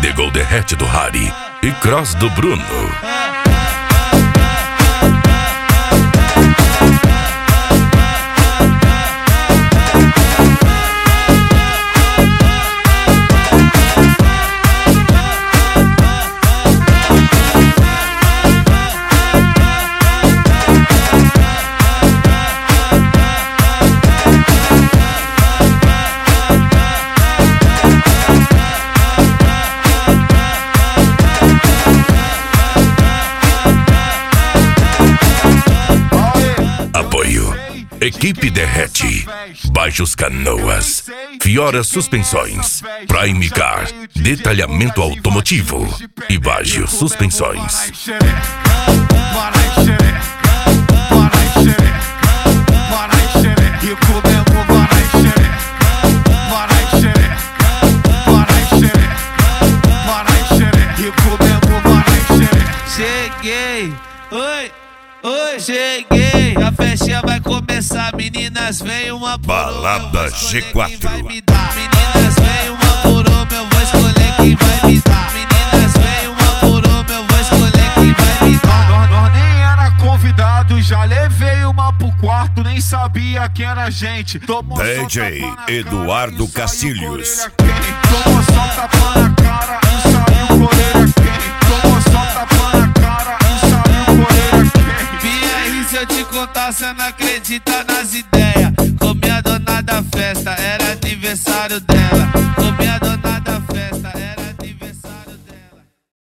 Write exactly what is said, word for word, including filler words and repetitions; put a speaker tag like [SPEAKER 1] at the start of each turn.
[SPEAKER 1] D Gol Derrete do Harry e Cross do Bruno. Equipe Derrete, Baixos Canoas, Fiora Suspensões, Prime Car, Detalhamento Automotivo e Baixo Suspensões.
[SPEAKER 2] Cheguei, oi, oi, cheguei. A festinha vai começar, meninas, vem uma por
[SPEAKER 1] Balada G quatro.
[SPEAKER 2] Meninas, vem uma por uma, eu vou escolher quem vai me dar. Meninas, vem uma por uma, eu vou escolher quem vai me dar.
[SPEAKER 3] Nós, nós nem era convidado, já levei uma pro quarto, nem sabia quem era a gente. Tomou
[SPEAKER 1] D J Eduardo Cacilhos.
[SPEAKER 3] Tomou só tapa na cara e saiu coleira quente. Tomou só tapa na cara e saiu coleira quente.
[SPEAKER 2] Minha, se eu te contar, cê não acredita nas ideias. Comi a dona da festa, era aniversário dela.